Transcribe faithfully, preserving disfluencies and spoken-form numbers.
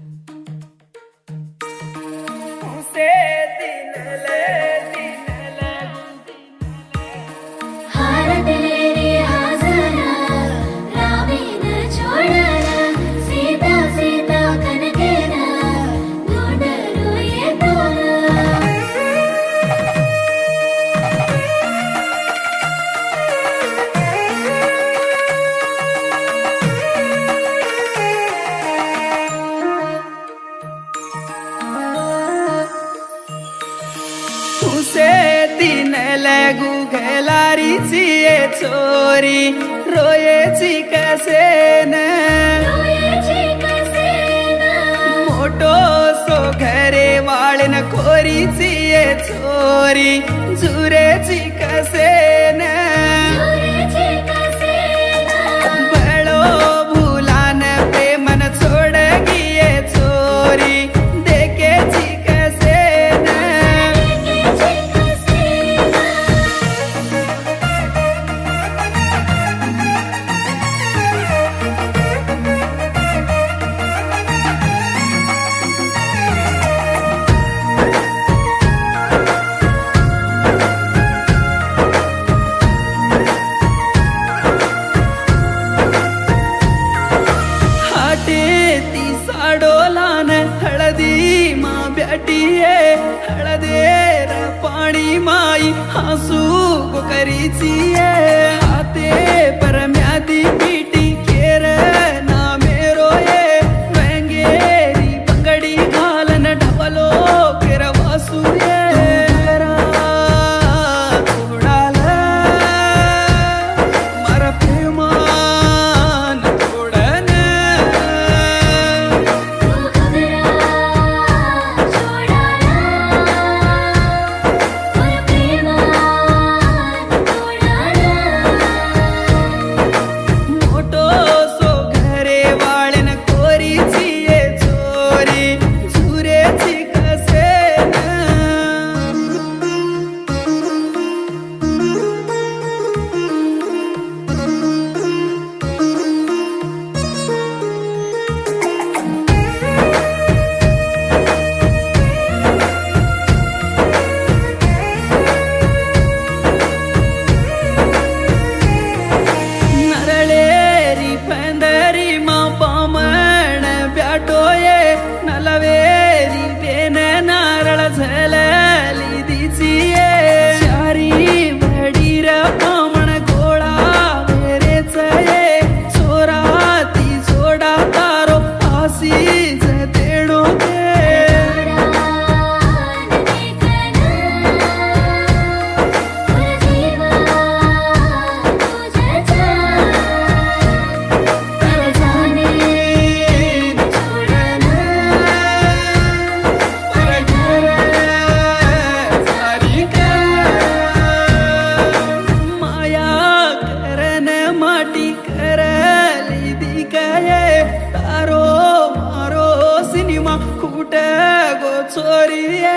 उसे दिन ले दिन ले हार तेरी हाजरा रामीन छोड़ना सीता सीता कनकेना ढूंढरो ये तोरा उसे दिन लगू घेलारी चिए चोरी रोए ची कैसे न रोए जी कसेना मोटो सो घरे वाले न खोरी चिए चोरी जुरे ची कैसे न रोए जी कसेना बड़ो भूलान पे मन छोड़ गिए चोरी देखे ची कैसे न के जी कसेना हाटे ती साडोलान हळदी मा ब्याटीये हळदेर पाणी माई हासू को करीचिये हाते पर म्यादी पीटी केर ना मेरो ये वेंगेरी पंगडी घालन ढवलो केर वासुये उडाल मारा प्रेमान तोडन तू घबरा छोड़ाना और प्रेमान तोड़ाना मोटो सो घरे वाळन कोरी चिये चोरी झुरे ची कसे नरळेरी पंदरी मा पामण ब्याटोये नलवेरी बेन नारळ झलली दिचिये चारी वडीर पामण गोळा वेरेचये चोराती जोडा तारो आसी जतेडो के माया करन माटी करली दिकये तारो मारो सिनेमा कुट गो चोरिये